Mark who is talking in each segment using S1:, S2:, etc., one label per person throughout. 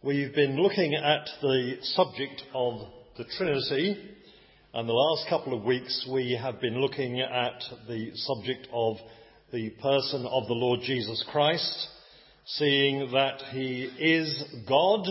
S1: We've been looking at the subject of the Trinity, and the last couple of weeks we have been looking at the subject of the person of the Lord Jesus Christ, seeing that he is God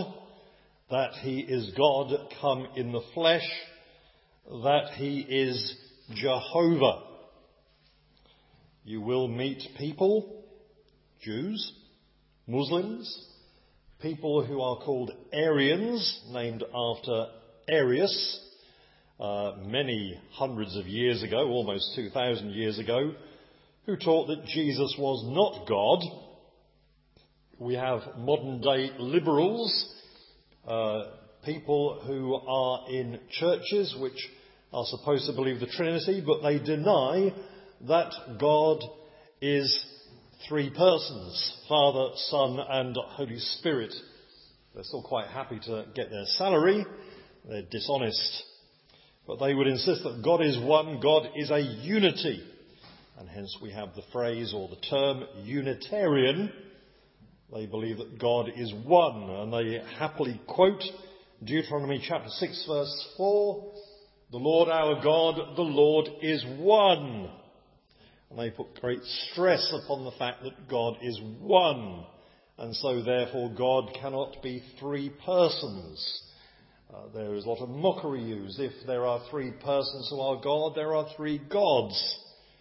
S1: come in the flesh, that he is Jehovah. You will meet people, Jews, Muslims, people who are called Arians, named after Arius, many hundreds of years ago, almost 2,000 years ago, who taught that Jesus was not God. We have modern day liberals, people who are in churches which are supposed to believe the Trinity, but they deny that God is three persons, Father, Son and Holy Spirit. They're still quite happy to get their salary. They're dishonest. But they would insist that God is one, God is a unity. And hence we have the phrase or the term Unitarian. They believe that God is one, and they happily quote Deuteronomy chapter 6 verse 4, "The Lord our God, the Lord is one." And they put great stress upon the fact that God is one, and so therefore God cannot be three persons. There is a lot of mockery used. If there are three persons who are God, there are three gods.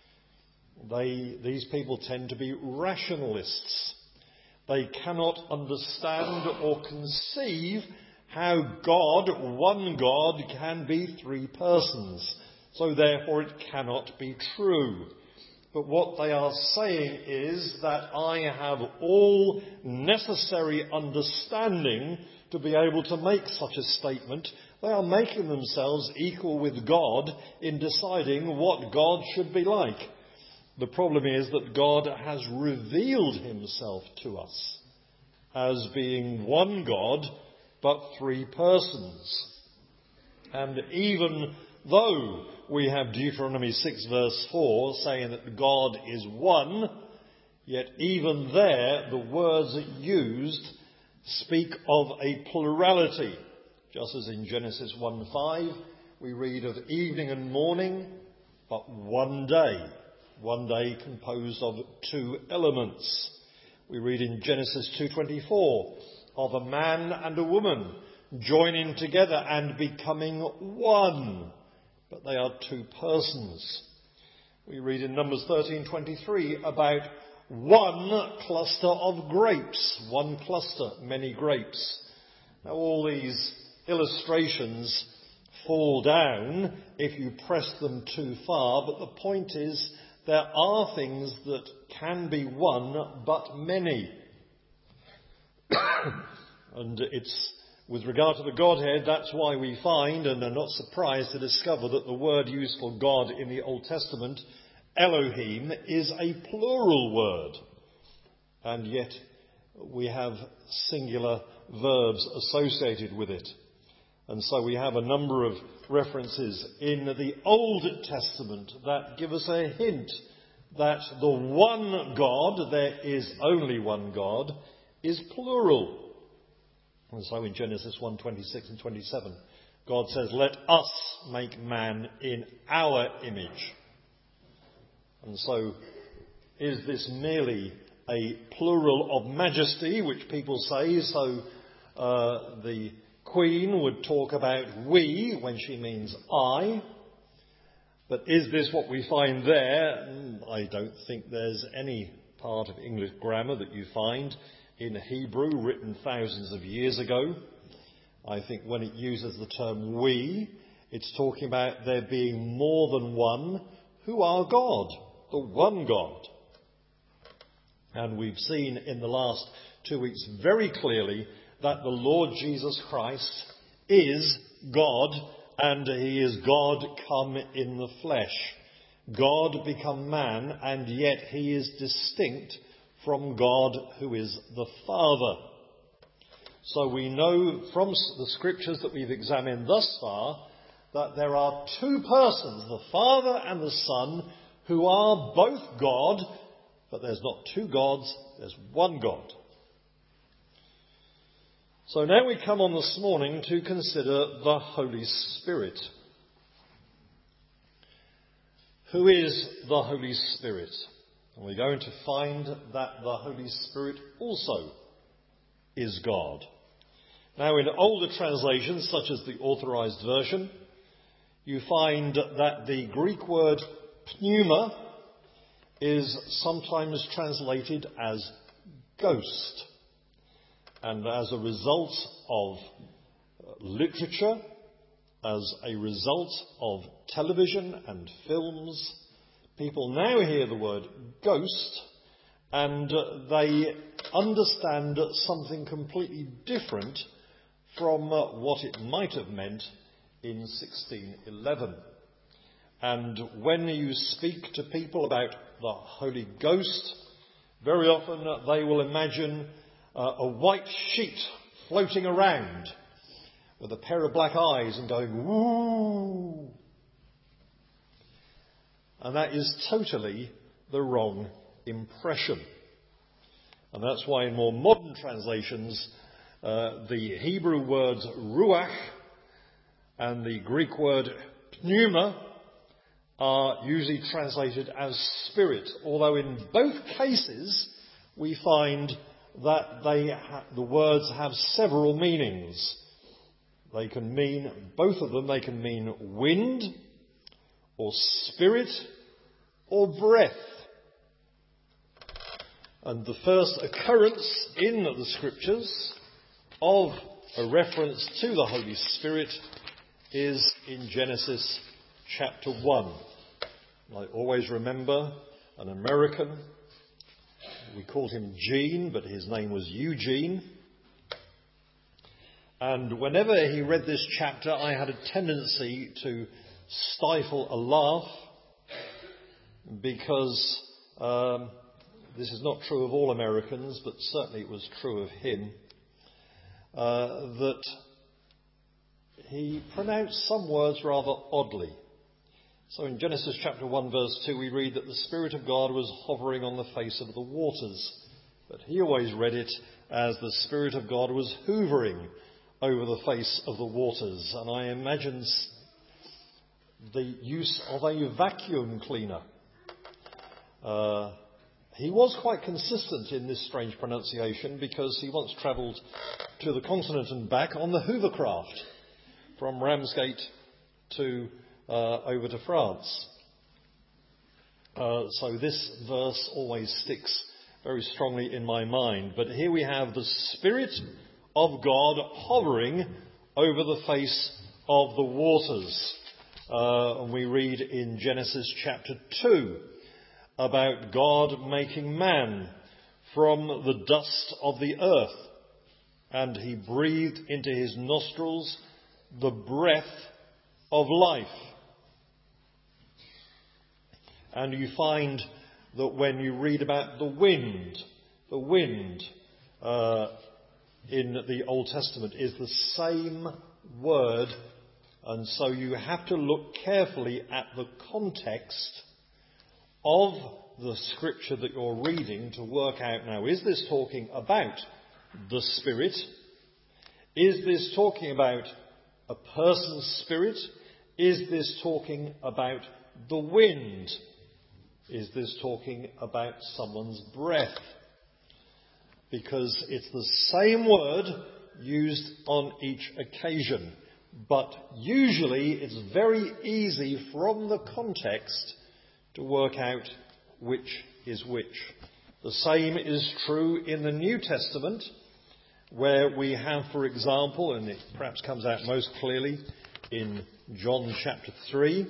S1: These people tend to be rationalists. They cannot understand or conceive how God, one God, can be three persons. So therefore it cannot be true. But what they are saying is that I have all necessary understanding to be able to make such a statement. They are making themselves equal with God in deciding what God should be like. The problem is that God has revealed himself to us as being one God, but three persons. And even though we have Deuteronomy 6 verse 4 saying that God is one, yet even there the words used speak of a plurality. Just as in Genesis 1:5 we read of evening and morning, but one day composed of two elements. We read in Genesis 2:24 of a man and a woman joining together and becoming one. But they are two persons. We read in Numbers 13:23 about one cluster of grapes. One cluster, many grapes. Now all these illustrations fall down if you press them too far, but the point is there are things that can be one but many. And it's with regard to the Godhead, that's why we find, and are not surprised to discover, that the word used for God in the Old Testament, Elohim, is a plural word. And yet we have singular verbs associated with it. And so we have a number of references in the Old Testament that give us a hint that the one God, there is only one God, is plural. And so in Genesis 1:26 and 27, God says, "Let us make man in our image." And so is this merely a plural of majesty, which people say, so the Queen would talk about we when she means I? But is this what we find there? I don't think there's any part of English grammar that you find in Hebrew written thousands of years ago. I think when it uses the term we, it's talking about there being more than one who are God, the one God. And we've seen in the last 2 weeks very clearly that the Lord Jesus Christ is God, and he is God come in the flesh. God become man, and yet he is distinct from God who is the Father. So we know from the scriptures that we've examined thus far that there are two persons, the Father and the Son, who are both God, but there's not two gods, there's one God. So now we come on this morning to consider the Holy Spirit. Who is the Holy Spirit? And we're going to find that the Holy Spirit also is God. Now, in older translations, such as the Authorized Version, you find that the Greek word pneuma is sometimes translated as ghost. And as a result of literature, as a result of television and films, people now hear the word ghost and they understand something completely different from what it might have meant in 1611. And when you speak to people about the Holy Ghost, very often they will imagine a white sheet floating around with a pair of black eyes and going, woo! And that is totally the wrong impression. And that's why in more modern translations, the Hebrew words ruach and the Greek word pneuma are usually translated as spirit, although in both cases we find that the words have several meanings. They can mean, both of them, they can mean wind or spirit or breath. And the first occurrence in the Scriptures of a reference to the Holy Spirit is in Genesis chapter 1. I always remember an American, we called him Gene, but his name was Eugene. And whenever he read this chapter, I had a tendency to stifle a laugh because this is not true of all Americans, but certainly it was true of him, that he pronounced some words rather oddly. So in Genesis chapter 1 verse 2 we read that the Spirit of God was hovering on the face of the waters. But he always read it as the Spirit of God was hoovering over the face of the waters. And I imagine the use of a vacuum cleaner. He was quite consistent in this strange pronunciation because he once travelled to the continent and back on the Hoovercraft from Ramsgate to over to France. So this verse always sticks very strongly in my mind. But here we have the Spirit of God hovering over the face of the waters. And we read in Genesis chapter 2 about God making man from the dust of the earth. And he breathed into his nostrils the breath of life. And you find that when you read about the wind in the Old Testament is the same word, and so you have to look carefully at the context of the scripture that you're reading to work out now, is this talking about the Spirit? Is this talking about a person's spirit? Is this talking about the wind? Is this talking about someone's breath? Because it's the same word used on each occasion. But usually it's very easy from the context to work out which is which. The same is true in the New Testament, where we have, for example, and it perhaps comes out most clearly in John chapter 3.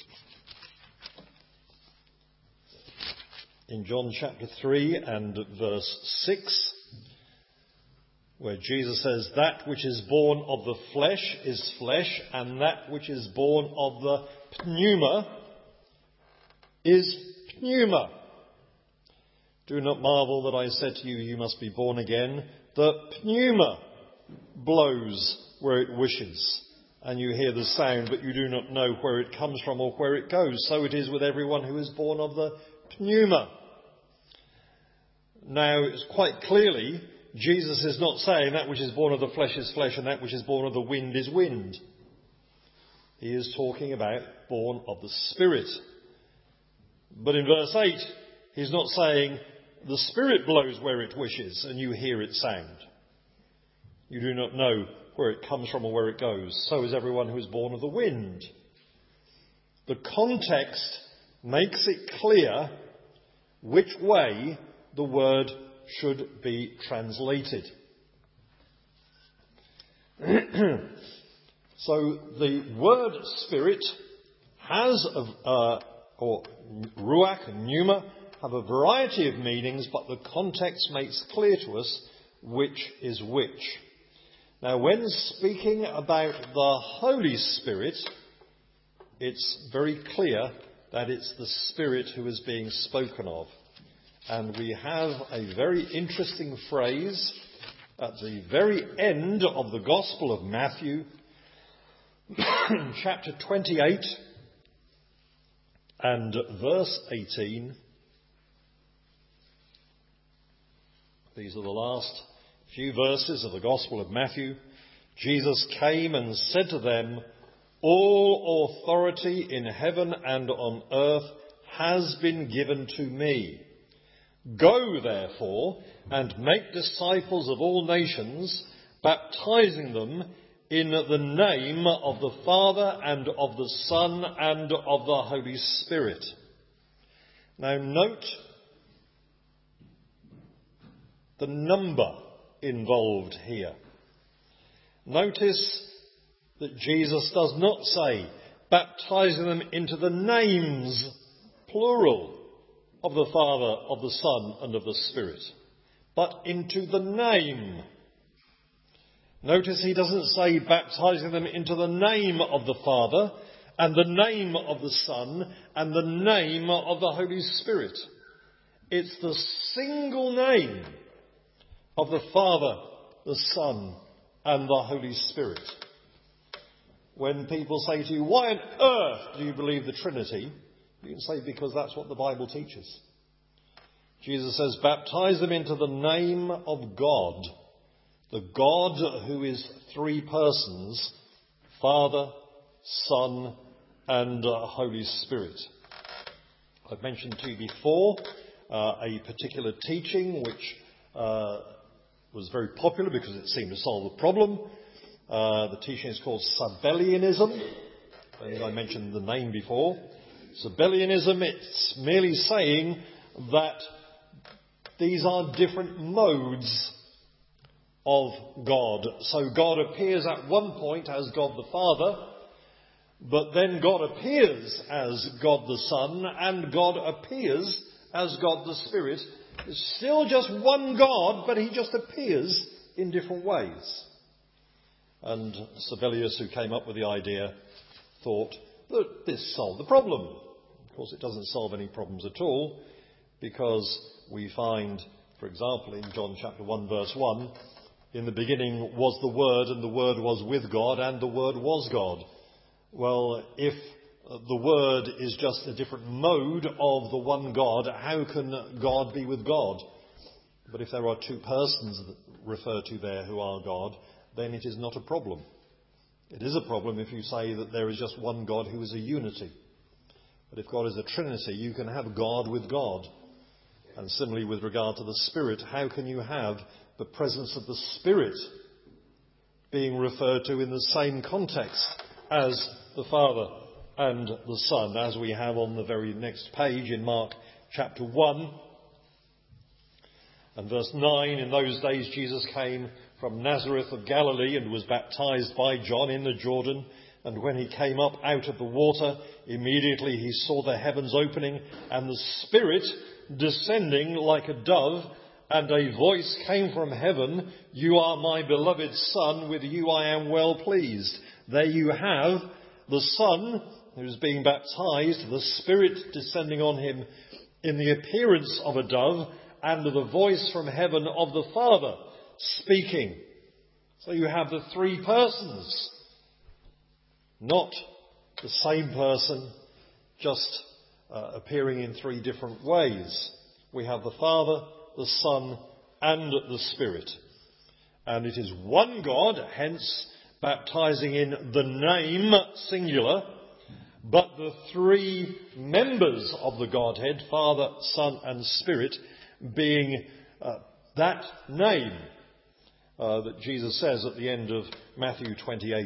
S1: In John chapter 3 and verse 6, where Jesus says, "That which is born of the flesh is flesh, and that which is born of the pneuma is pneuma. Do not marvel that I said to you, you must be born again. The pneuma blows where it wishes, and you hear the sound, but you do not know where it comes from or where it goes. So it is with everyone who is born of the pneuma." Now, it's quite clearly Jesus is not saying that which is born of the flesh is flesh and that which is born of the wind is wind. He is talking about born of the Spirit. But in verse 8, he's not saying the Spirit blows where it wishes and you hear its sound. You do not know where it comes from or where it goes. So is everyone who is born of the wind. The context makes it clear which way the word should be translated. So the word spirit has, or ruach and pneuma, have a variety of meanings, but the context makes clear to us which is which. Now, when speaking about the Holy Spirit, it's very clear that it's the Spirit who is being spoken of. And we have a very interesting phrase at the very end of the Gospel of Matthew, chapter 28 and verse 18. These are the last few verses of the Gospel of Matthew. Jesus came and said to them, "All authority in heaven and on earth has been given to me. Go, therefore, and make disciples of all nations, baptizing them in the name of the Father and of the Son and of the Holy Spirit." Now note the number involved here. Notice that Jesus does not say, baptizing them into the names, plural, of the Father, of the Son, and of the Spirit, but into the name. Notice he doesn't say baptizing them into the name of the Father, and the name of the Son, and the name of the Holy Spirit. It's the single name of the Father, the Son, and the Holy Spirit. When people say to you, why on earth do you believe the Trinity? You can say, because that's what the Bible teaches. Jesus says, baptize them into the name of God. The God who is three persons, Father, Son, and Holy Spirit. I've mentioned to you before a particular teaching which was very popular because it seemed to solve the problem. The teaching is called Sabellianism. I mentioned the name before. Sabellianism, it's merely saying that these are different modes of God. So God appears at one point as God the Father, but then God appears as God the Son, and God appears as God the Spirit. It's still just one God, but he just appears in different ways. And Sabellius, who came up with the idea, thought that this solved the problem. Of course, it doesn't solve any problems at all, because we find, for example, in John chapter 1, verse 1, in the beginning was the Word, and the Word was with God, and the Word was God. Well, if the Word is just a different mode of the one God, how can God be with God? But if there are two persons that refer to there who are God, then it is not a problem. It is a problem if you say that there is just one God who is a unity. But if God is a Trinity, you can have God with God. And similarly with regard to the Spirit, how can you have the presence of the Spirit being referred to in the same context as the Father and the Son, as we have on the very next page in Mark chapter 1 and verse 9. In those days Jesus came from Nazareth of Galilee and was baptized by John in the Jordan. And when he came up out of the water, immediately he saw the heavens opening and the Spirit descending like a dove, and a voice came from heaven, "You are my beloved Son, with you I am well pleased." There you have the Son who's being baptized, the Spirit descending on him in the appearance of a dove, and the voice from heaven of the Father speaking. So you have the three persons, not the same person, just appearing in three different ways. We have the Father, the Son, and the Spirit. And it is one God, hence baptizing in the name, singular, but the three members of the Godhead, Father, Son and Spirit, being that name that Jesus says at the end of Matthew 28.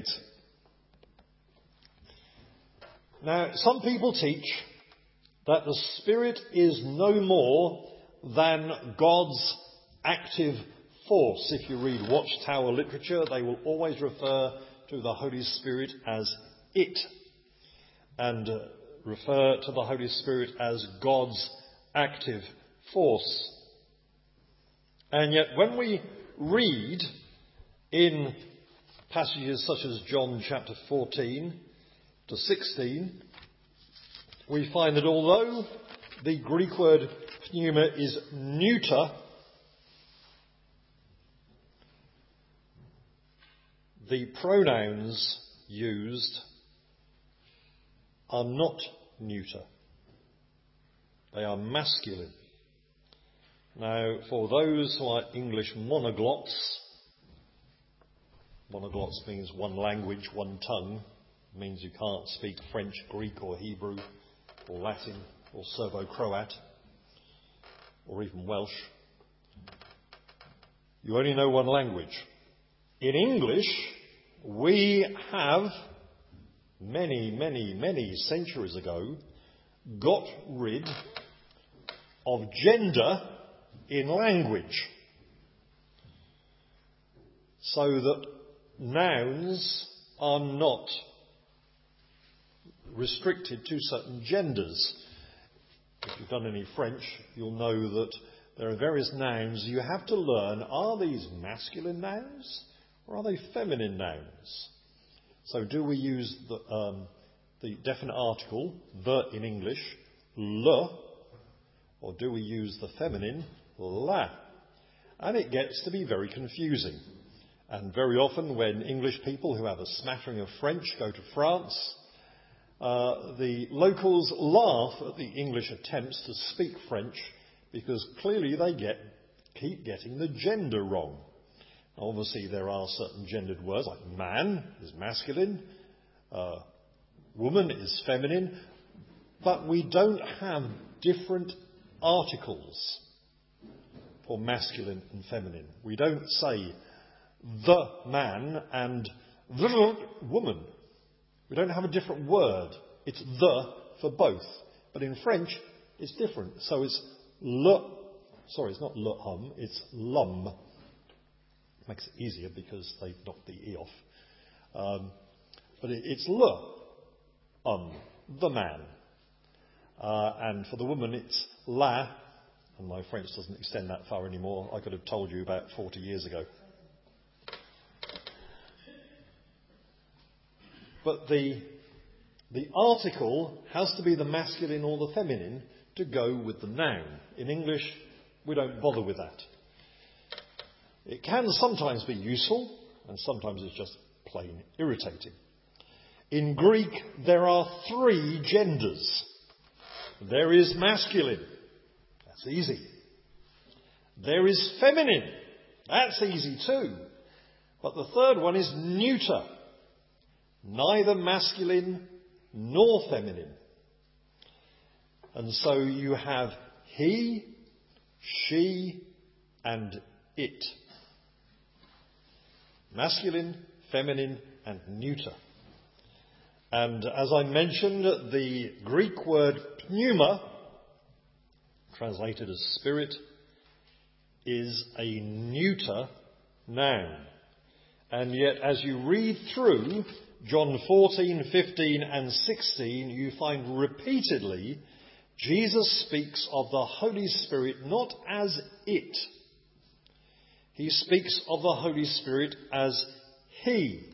S1: Now, some people teach that the Spirit is no more than God's active force. If you read Watchtower literature, they will always refer to the Holy Spirit as it, and refer to the Holy Spirit as God's active force. And yet when we read in passages such as John chapter 14 to 16, we find that although the Greek word pneuma is neuter, the pronouns used are not neuter. They are masculine. Now, for those who are English monoglots means one language, one tongue, means you can't speak French, Greek or Hebrew or Latin or Serbo-Croat or even Welsh. You only know one language. In English, we have, many centuries ago, got rid of gender in language, so that nouns are not restricted to certain genders. If you've done any French, you'll know that there are various nouns you have to learn. Are these masculine nouns or are they feminine nouns? So do we use the definite article, the in English, le, or do we use the feminine, la? And it gets to be very confusing. And very often when English people who have a smattering of French go to France, the locals laugh at the English attempts to speak French because clearly they keep getting the gender wrong. Obviously there are certain gendered words, like man is masculine, woman is feminine, but we don't have different articles for masculine and feminine. We don't say the man and the woman. We don't have a different word. It's the for both. But in French, it's different. So it's it's not le homme, it's l'homme. Makes it easier because they knocked the E off. But it's le homme, the man. And for the woman, it's la, and my French doesn't extend that far anymore. I could have told you about 40 years ago. But the article has to be the masculine or the feminine to go with the noun. In English, we don't bother with that. It can sometimes be useful, and sometimes it's just plain irritating. In Greek, there are 3 genders. There is masculine. That's easy. There is feminine. That's easy too. But the third one is neuter. Neither masculine nor feminine. And so you have he, she, and it. Masculine, feminine, and neuter. And as I mentioned, the Greek word pneuma, translated as spirit, is a neuter noun. And yet, as you read through John 14, 15 and 16, you find repeatedly Jesus speaks of the Holy Spirit not as it. He speaks of the Holy Spirit as he.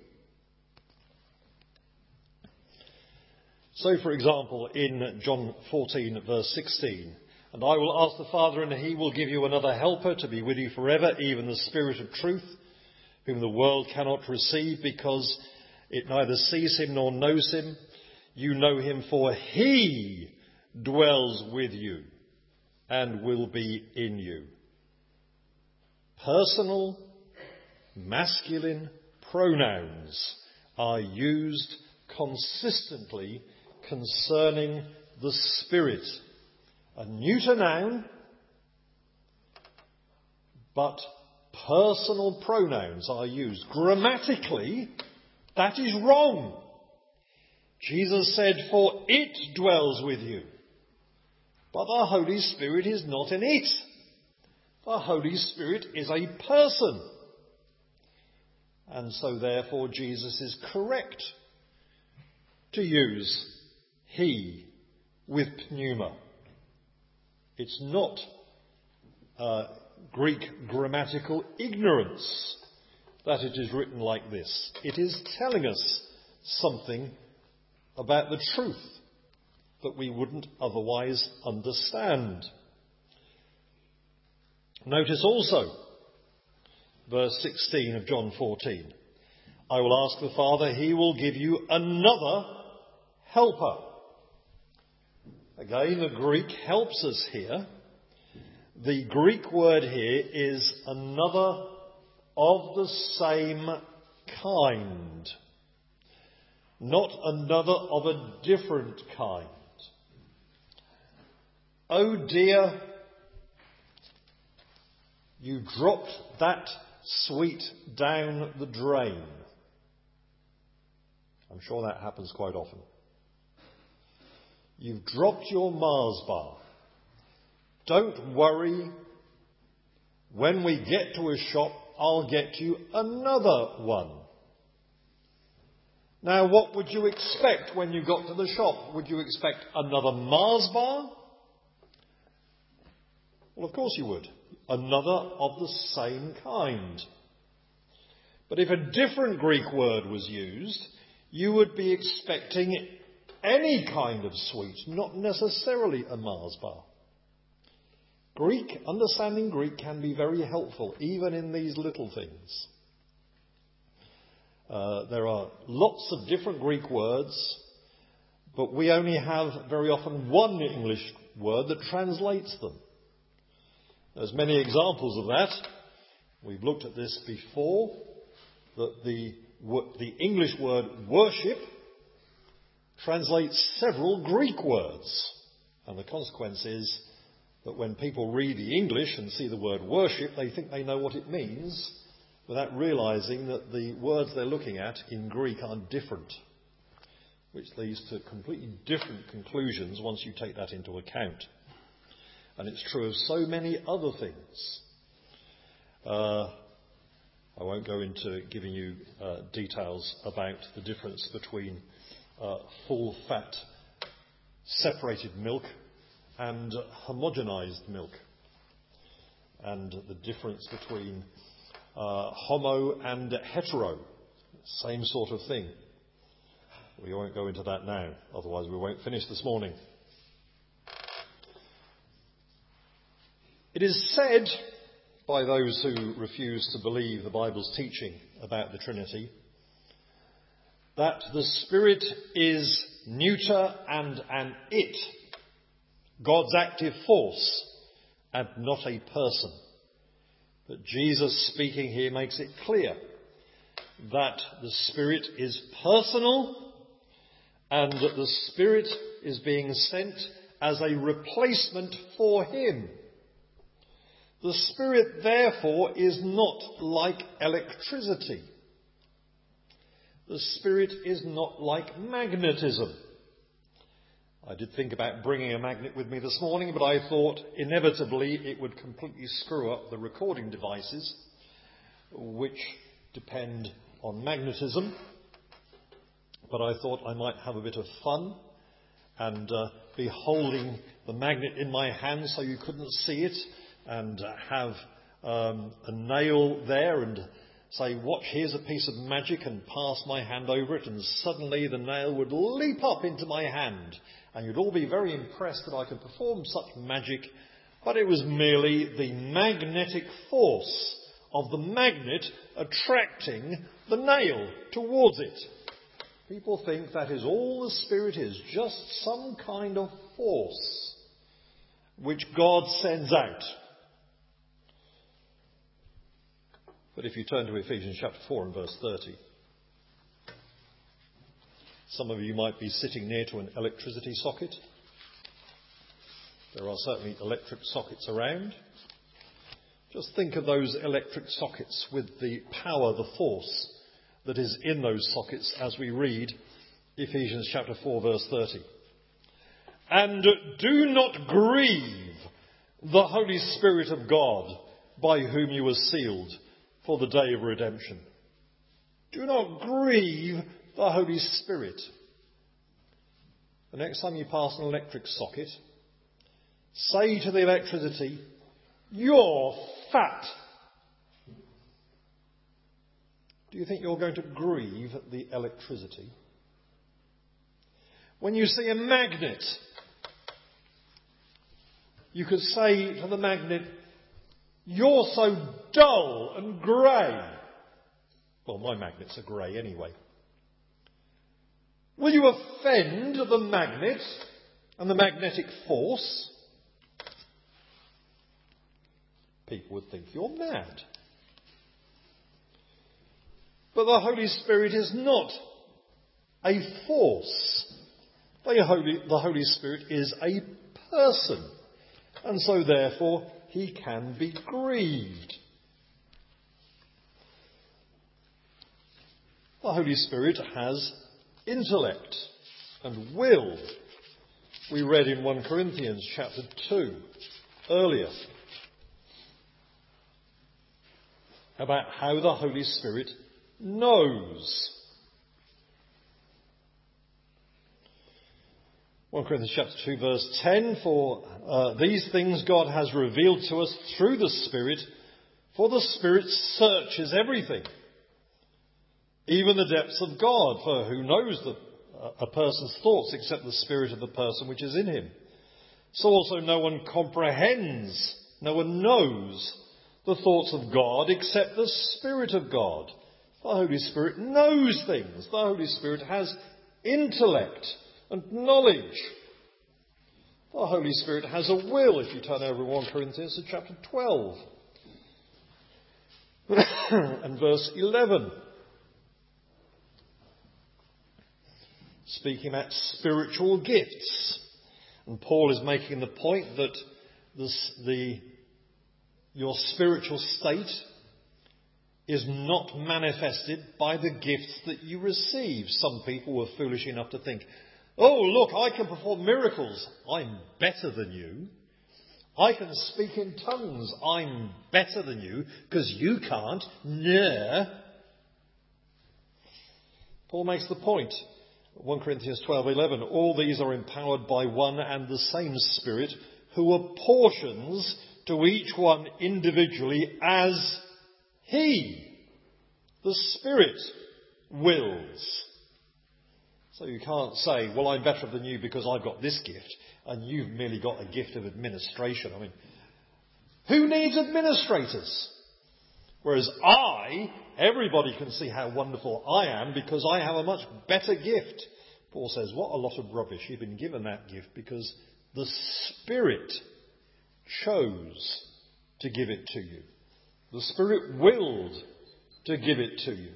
S1: So, for example, in John 14, verse 16, and I will ask the Father, and he will give you another helper to be with you forever, even the Spirit of truth, whom the world cannot receive because it neither sees him nor knows him. You know him, for he dwells with you and will be in you. Personal, masculine pronouns are used consistently concerning the Spirit. A neuter noun, but personal pronouns are used. Grammatically, that is wrong. Jesus said, "For it dwells with you." But the Holy Spirit is not in it. The Holy Spirit is a person. And so therefore Jesus is correct to use he with pneuma. It's not Greek grammatical ignorance that it is written like this. It is telling us something about the truth that we wouldn't otherwise understand. Notice also verse 16 of John 14. I will ask the Father, he will give you another helper. Again, the Greek helps us here. The Greek word here is another of the same kind, not another of a different kind. Oh dear, you dropped that sweet down the drain. I'm sure that happens quite often. You've dropped your Mars bar. Don't worry. When we get to a shop, I'll get you another one. Now, what would you expect when you got to the shop? Would you expect another Mars bar? Well, of course you would. Another of the same kind. But if a different Greek word was used, you would be expecting any kind of sweet, not necessarily a Mars bar. Understanding Greek can be very helpful, even in these little things. There are lots of different Greek words, but we only have very often one English word that translates them. There's many examples of that. We've looked at this before, that the English word worship translates several Greek words. And the consequence is that when people read the English and see the word worship, they think they know what it means, without realising that the words they're looking at in Greek are different, which leads to completely different conclusions once you take that into account. And it's true of so many other things. I won't go into giving you details about the difference between full-fat separated milk and homogenized milk, and the difference between homo and hetero, same sort of thing. We won't go into that now, otherwise we won't finish this morning. It is said by those who refuse to believe the Bible's teaching about the Trinity that the Spirit is neuter and an it, God's active force, and not a person. But Jesus speaking here makes it clear that the Spirit is personal and that the Spirit is being sent as a replacement for him. The Spirit, therefore, is not like electricity. The Spirit is not like magnetism. I did think about bringing a magnet with me this morning, but I thought inevitably it would completely screw up the recording devices, which depend on magnetism. But I thought I might have a bit of fun and be holding the magnet in my hand so you couldn't see it, and have a nail there and say, watch, here's a piece of magic, and pass my hand over it, and suddenly the nail would leap up into my hand, and you'd all be very impressed that I could perform such magic, but it was merely the magnetic force of the magnet attracting the nail towards it. People think that is all the Spirit is, just some kind of force which God sends out. But if you turn to Ephesians chapter 4 and verse 30, some of you might be sitting near to an electricity socket. There are certainly electric sockets around. Just think of those electric sockets with the power, the force that is in those sockets as we read Ephesians chapter 4 verse 30. And do not grieve the Holy Spirit of God, by whom you were sealed for the day of redemption. Do not grieve the Holy Spirit. The next time you pass an electric socket, say to the electricity, "You're fat." Do you think you're going to grieve the electricity? When you see a magnet, you could say to the magnet, "You're so dull and grey." Well, my magnets are grey anyway. Will you offend the magnet and the magnetic force? People would think you're mad. But the Holy Spirit is not a force. The Holy Spirit is a person. And so therefore he can be grieved. The Holy Spirit has intellect and will. We read in 1 Corinthians chapter 2 earlier about how the Holy Spirit knows. 1 Corinthians chapter 2 verse 10, for these things God has revealed to us through the Spirit, for the Spirit searches everything, even the depths of God, for who knows a person's thoughts except the spirit of the person which is in him? So also no one comprehends, no one knows the thoughts of God except the Spirit of God. The Holy Spirit knows things. The Holy Spirit has intellect and knowledge. The Holy Spirit has a will, if you turn over 1 Corinthians to chapter 12 and verse 11. Speaking about spiritual gifts. And Paul is making the point that your spiritual state is not manifested by the gifts that you receive. Some people were foolish enough to think, "Oh, look, I can perform miracles. I'm better than you. I can speak in tongues. I'm better than you because you can't." Nah. Paul makes the point. 1 Corinthians 12:11, all these are empowered by one and the same Spirit, who apportions to each one individually as he, the Spirit, wills. So you can't say, "Well, I'm better than you because I've got this gift and you've merely got a gift of administration." I mean, who needs administrators? Whereas everybody can see how wonderful I am because I have a much better gift. Paul says, what a lot of rubbish. You've been given that gift because the Spirit chose to give it to you. The Spirit willed to give it to you.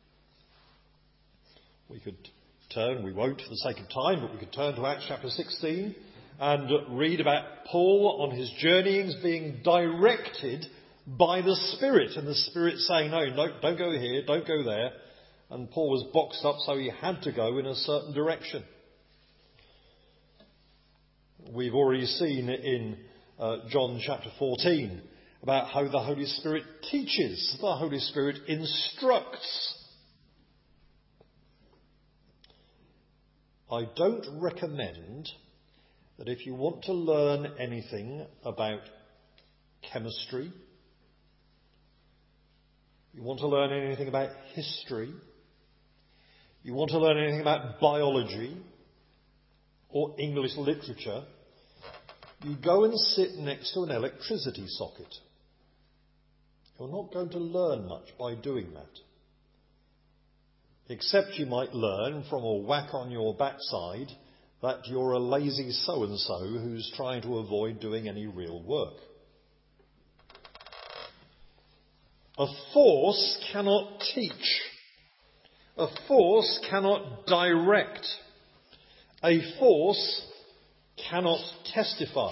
S1: We could turn, we won't for the sake of time, but we could turn to Acts chapter 16 and read about Paul on his journeyings being directed by the Spirit, and the Spirit saying, no, don't go here, don't go there. And Paul was boxed up, so he had to go in a certain direction. We've already seen in John chapter 14 about how the Holy Spirit teaches, the Holy Spirit instructs. I don't recommend that if you want to learn anything about chemistry, you want to learn anything about history, you want to learn anything about biology or English literature, you go and sit next to an electricity socket. You're not going to learn much by doing that. Except you might learn from a whack on your backside that you're a lazy so-and-so who's trying to avoid doing any real work. A force cannot teach. A force cannot direct. A force cannot testify.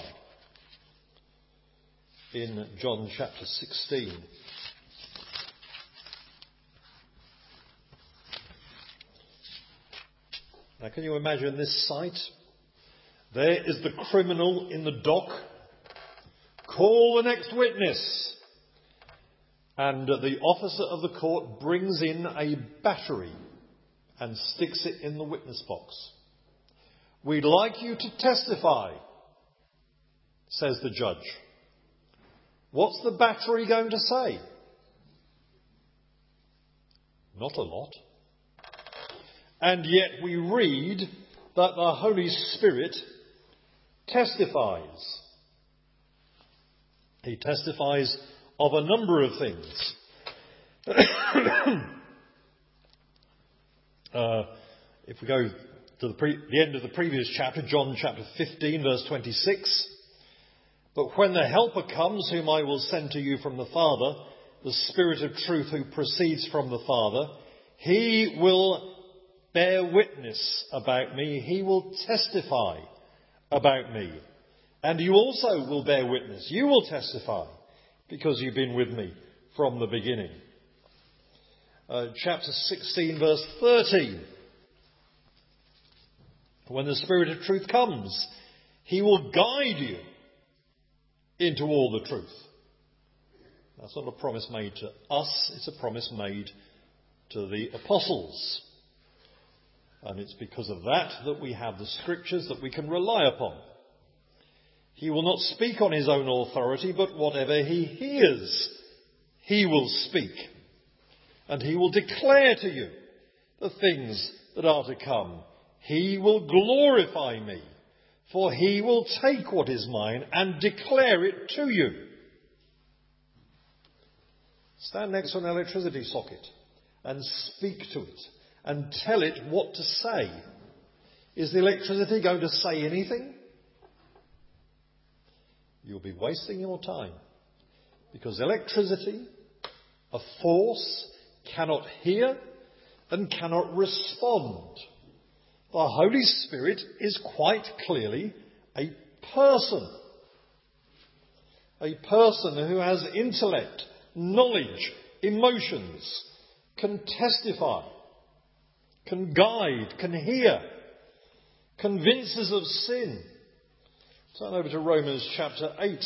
S1: In John chapter 16. Now, can you imagine this sight? There is the criminal in the dock. Call the next witness. And the officer of the court brings in a battery and sticks it in the witness box. We'd like you to testify, says the judge. What's the battery going to say? Not a lot. And yet we read that the Holy Spirit testifies. He testifies of a number of things. If we go to the end of the previous chapter, John chapter 15, verse 26. But when the Helper comes, whom I will send to you from the Father, the Spirit of truth who proceeds from the Father, he will bear witness about me. He will testify about me. And you also will bear witness. You will testify because you've been with me from the beginning. Chapter 16, verse 13. When the Spirit of truth comes, he will guide you into all the truth. That's not a promise made to us, it's a promise made to the apostles. And it's because of that we have the scriptures that we can rely upon. He will not speak on his own authority, but whatever he hears, he will speak. And he will declare to you the things that are to come. He will glorify me, for he will take what is mine and declare it to you. Stand next to an electricity socket and speak to it and tell it what to say. Is the electricity going to say anything? You'll be wasting your time, because electricity, a force, cannot hear and cannot respond. The Holy Spirit is quite clearly a person. A person who has intellect, knowledge, emotions, can testify, can guide, can hear, convinces of sin. Turn over to Romans chapter 8.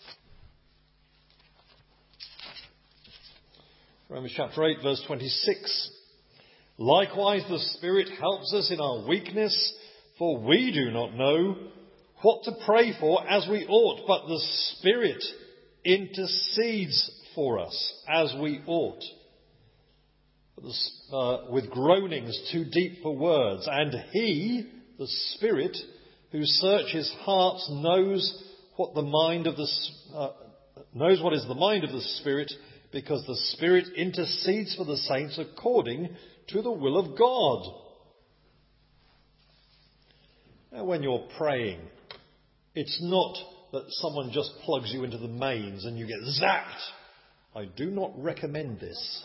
S1: Romans chapter 8, verse 26. Likewise, the Spirit helps us in our weakness, for we do not know what to pray for as we ought, but the Spirit intercedes for us as we ought, with groanings too deep for words. And he, the Spirit, who searches hearts, knows what is the mind of the Spirit, because the Spirit intercedes for the saints according to the will of God. Now, when you're praying, it's not that someone just plugs you into the mains and you get zapped. I do not recommend this.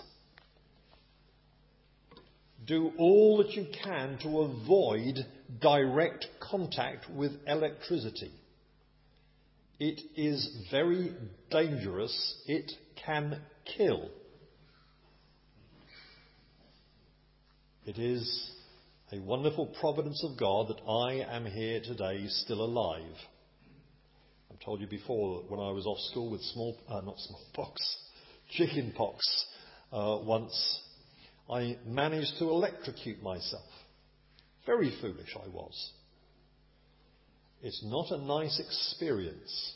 S1: Do all that you can to avoid direct contact with electricity. It is very dangerous. It can kill. It is a wonderful providence of God that I am here today still alive. I've told you before that when I was off school with chicken pox once, I managed to electrocute myself. Very foolish I was. It's not a nice experience.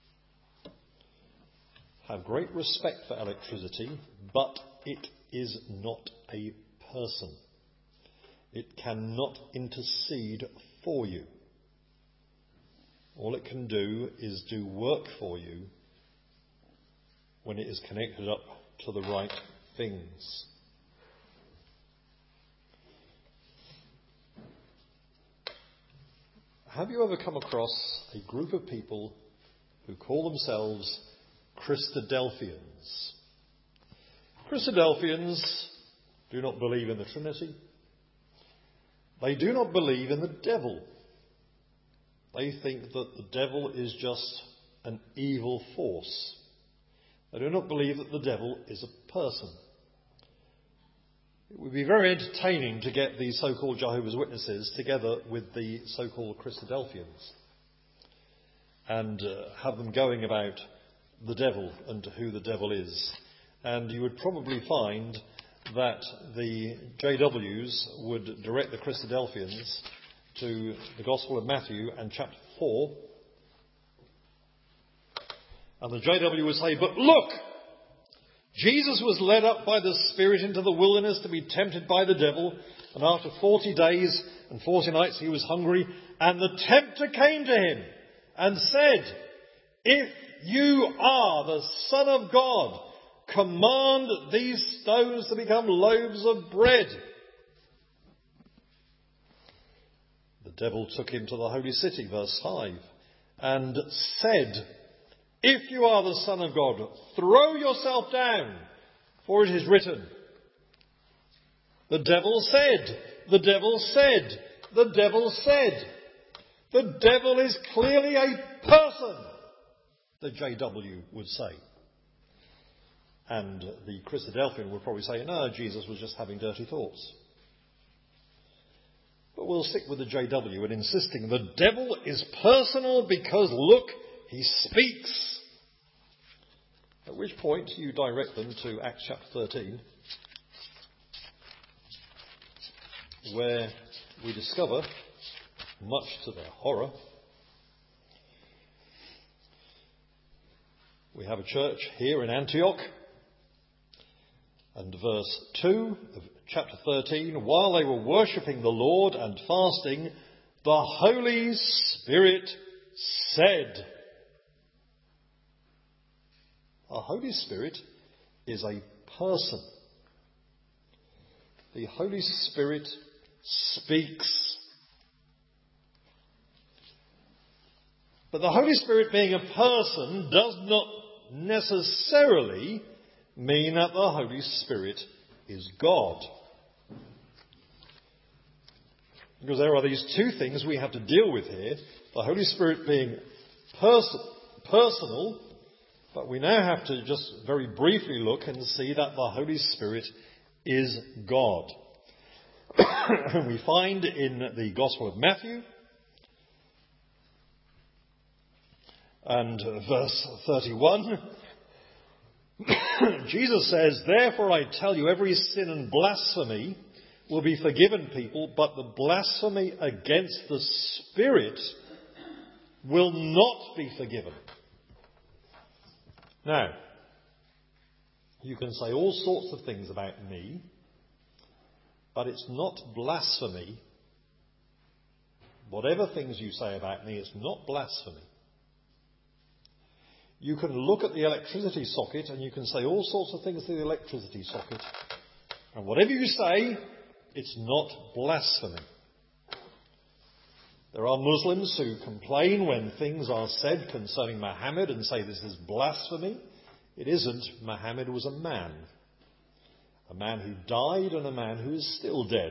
S1: Have great respect for electricity, but it is not a person. It cannot intercede for you. All it can do is do work for you when it is connected up to the right things. Have you ever come across a group of people who call themselves Christadelphians? Christadelphians do not believe in the Trinity. They do not believe in the devil. They think that the devil is just an evil force. They do not believe that the devil is a person. It would be very entertaining to get the so-called Jehovah's Witnesses together with the so-called Christadelphians and have them going about the devil and who the devil is. And you would probably find that the JWs would direct the Christadelphians to the Gospel of Matthew and chapter 4. And the JW would say, but look! Jesus was led up by the Spirit into the wilderness to be tempted by the devil, and after 40 days and 40 nights he was hungry, and the tempter came to him and said, if you are the Son of God, command these stones to become loaves of bread. The devil took him to the holy city, verse 5, and said, if you are the Son of God, throw yourself down, for it is written. The devil said, the devil said, the devil said. The devil is clearly a person, the JW would say. And the Christadelphian would probably say, no, Jesus was just having dirty thoughts. But we'll stick with the JW and insisting the devil is personal because, look, he speaks. At which point you direct them to Acts chapter 13, where we discover, much to their horror, we have a church here in Antioch, and verse 2 of chapter 13, while they were worshipping the Lord and fasting, the Holy Spirit said. The Holy Spirit is a person. The Holy Spirit speaks. But the Holy Spirit being a person does not necessarily mean that the Holy Spirit is God. Because there are these two things we have to deal with here. The Holy Spirit being personal, but we now have to just very briefly look and see that the Holy Spirit is God. We find in the Gospel of Matthew, and verse 31, Jesus says, therefore I tell you, every sin and blasphemy will be forgiven people, but the blasphemy against the Spirit will not be forgiven. Now, you can say all sorts of things about me, but it's not blasphemy. Whatever things you say about me, it's not blasphemy. You can look at the electricity socket and you can say all sorts of things to the electricity socket. And whatever you say, it's not blasphemy. There are Muslims who complain when things are said concerning Muhammad and say this is blasphemy. It isn't. Muhammad was a man who died and a man who is still dead.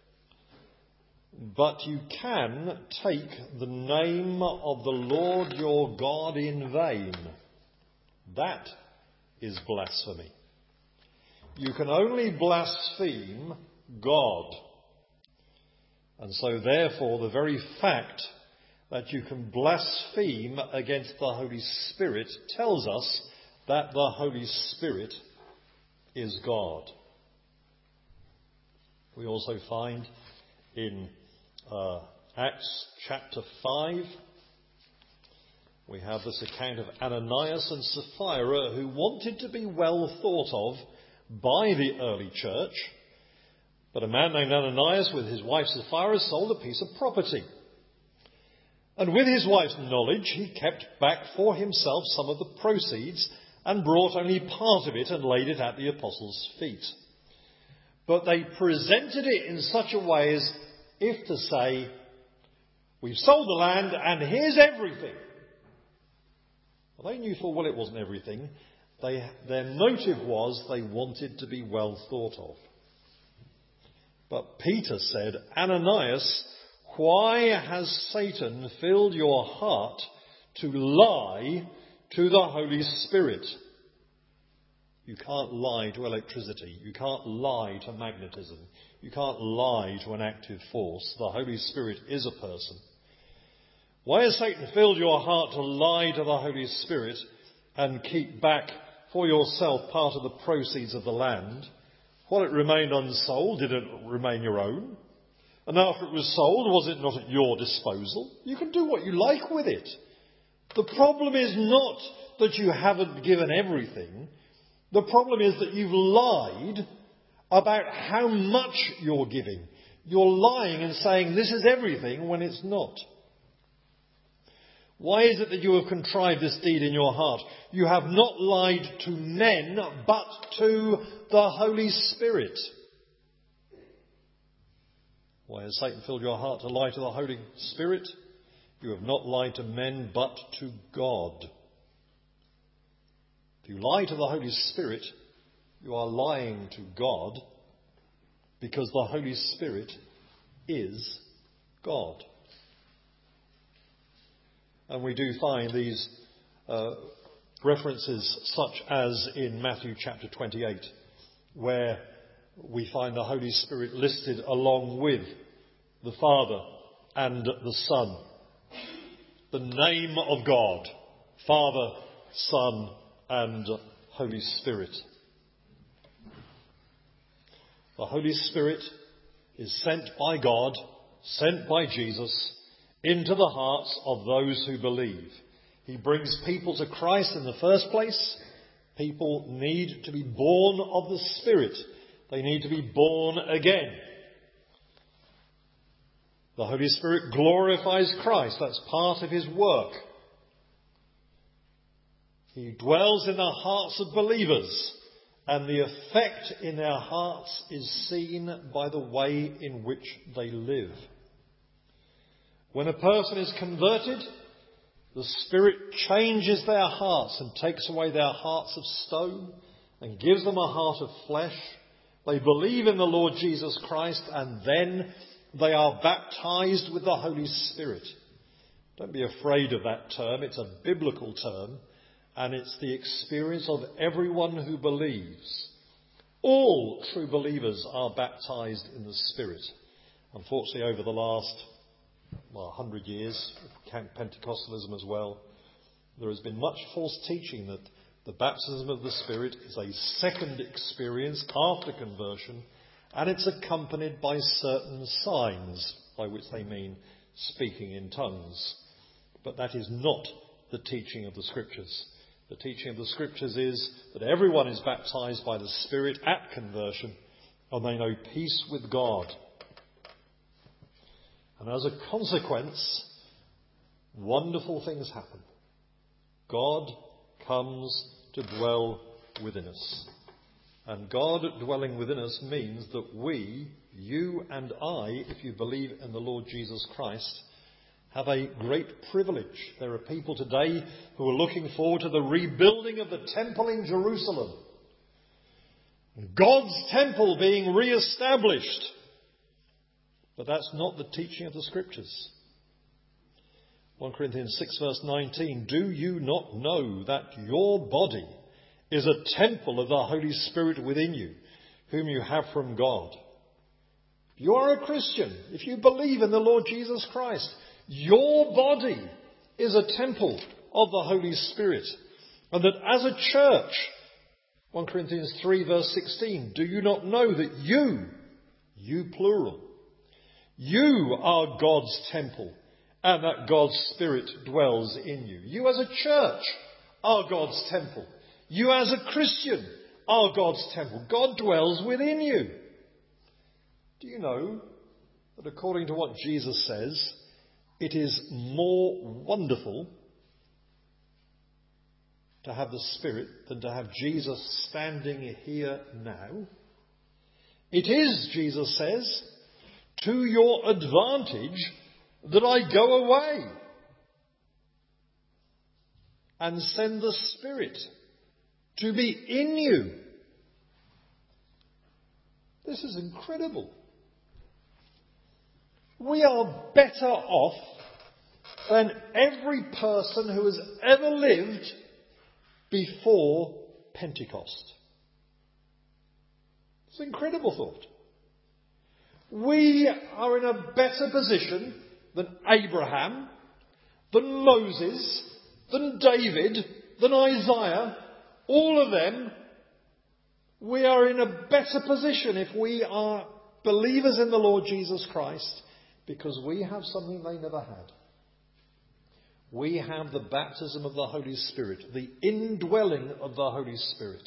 S1: But you can take the name of the Lord your God in vain. That is blasphemy. You can only blaspheme God. And so therefore the very fact that you can blaspheme against the Holy Spirit tells us that the Holy Spirit is God. We also find in Acts chapter 5, we have this account of Ananias and Sapphira who wanted to be well thought of by the early church, but a man named Ananias with his wife Sapphira sold a piece of property. And with his wife's knowledge, he kept back for himself some of the proceeds and brought only part of it and laid it at the apostles' feet. But they presented it in such a way as if to say, we've sold the land and here's everything. Well, they knew full well it wasn't everything. Their motive was they wanted to be well thought of. But Peter said, Ananias, why has Satan filled your heart to lie to the Holy Spirit? You can't lie to electricity. You can't lie to magnetism. You can't lie to an active force. The Holy Spirit is a person. Why has Satan filled your heart to lie to the Holy Spirit and keep back for yourself part of the proceeds of the land? While it remained unsold, did it remain your own? And after it was sold, was it not at your disposal? You can do what you like with it. The problem is not that you haven't given everything. The problem is that you've lied about how much you're giving. You're lying and saying this is everything when it's not. Why is it that you have contrived this deed in your heart? You have not lied to men, but to the Holy Spirit. Why has Satan filled your heart to lie to the Holy Spirit? You have not lied to men, but to God. If you lie to the Holy Spirit, you are lying to God, because the Holy Spirit is God. And we do find these references such as in Matthew chapter 28, where we find the Holy Spirit listed along with the Father and the Son. The name of God, Father, Son, and Holy Spirit. The Holy Spirit is sent by God, sent by Jesus, into the hearts of those who believe. He brings people to Christ in the first place. People need to be born of the Spirit. They need to be born again. The Holy Spirit glorifies Christ. That's part of his work. He dwells in the hearts of believers, and the effect in their hearts is seen by the way in which they live. When a person is converted, the Spirit changes their hearts and takes away their hearts of stone and gives them a heart of flesh. They believe in the Lord Jesus Christ, and then they are baptized with the Holy Spirit. Don't be afraid of that term. It's a biblical term, and it's the experience of everyone who believes. All true believers are baptized in the Spirit. Unfortunately, over the last 100 years, Pentecostalism as well, there has been much false teaching that the baptism of the Spirit is a second experience after conversion, and it's accompanied by certain signs, by which they mean speaking in tongues. But that is not the teaching of the Scriptures. The teaching of the Scriptures is that everyone is baptized by the Spirit at conversion, and they know peace with God. And as a consequence, wonderful things happen. God comes to dwell within us. And God dwelling within us means that we, you and I, if you believe in the Lord Jesus Christ, have a great privilege. There are people today who are looking forward to the rebuilding of the temple in Jerusalem. God's temple being re-established. But that's not the teaching of the Scriptures. 1 Corinthians 6 verse 19, do you not know that your body is a temple of the Holy Spirit within you, whom you have from God? If you are a Christian, if you believe in the Lord Jesus Christ, your body is a temple of the Holy Spirit. And that as a church, 1 Corinthians 3 verse 16, do you not know that you plural, you are God's temple, and that God's Spirit dwells in you. You as a church are God's temple. You as a Christian are God's temple. God dwells within you. Do you know that according to what Jesus says, it is more wonderful to have the Spirit than to have Jesus standing here now? It is, Jesus says, to your advantage that I go away and send the Spirit to be in you. This is incredible. We are better off than every person who has ever lived before Pentecost. It's an incredible thought. We are in a better position than Abraham, than Moses, than David, than Isaiah. All of them, we are in a better position if we are believers in the Lord Jesus Christ, because we have something they never had. We have the baptism of the Holy Spirit, the indwelling of the Holy Spirit.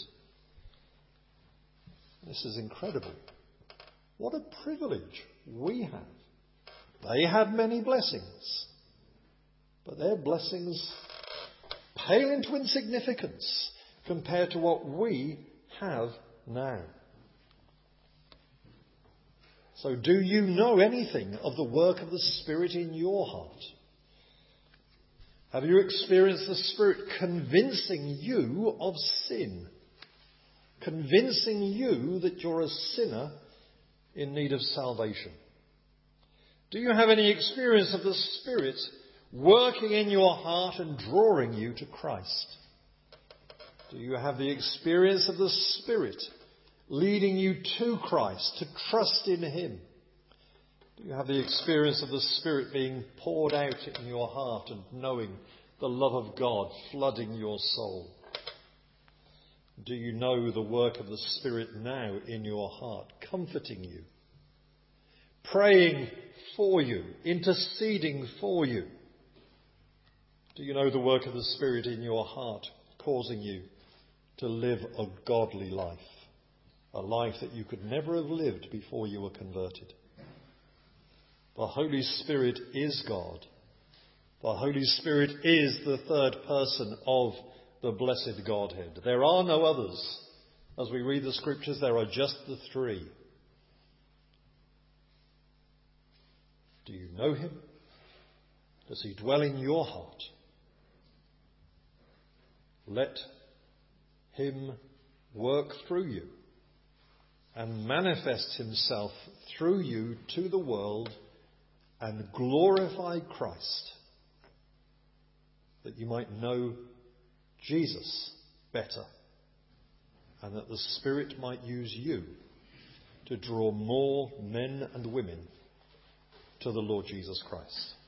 S1: This is incredible. What a privilege we have. They had many blessings, but their blessings pale into insignificance compared to what we have now. So do you know anything of the work of the Spirit in your heart? Have you experienced the Spirit convincing you of sin? Convincing you that you're a sinner in need of salvation? Do you have any experience of the Spirit working in your heart and drawing you to Christ? Do you have the experience of the Spirit leading you to Christ, to trust in Him? Do you have the experience of the Spirit being poured out in your heart and knowing the love of God flooding your soul? Do you know the work of the Spirit now in your heart, comforting you, praying for you, interceding for you? Do you know the work of the Spirit in your heart, causing you to live a godly life, a life that you could never have lived before you were converted? The Holy Spirit is God. The Holy Spirit is the third person of the blessed Godhead. There are no others. As we read the Scriptures, there are just the three. Do you know Him? Does He dwell in your heart? Let Him work through you and manifest Himself through you to the world and glorify Christ, that you might know Jesus better, and that the Spirit might use you to draw more men and women to the Lord Jesus Christ.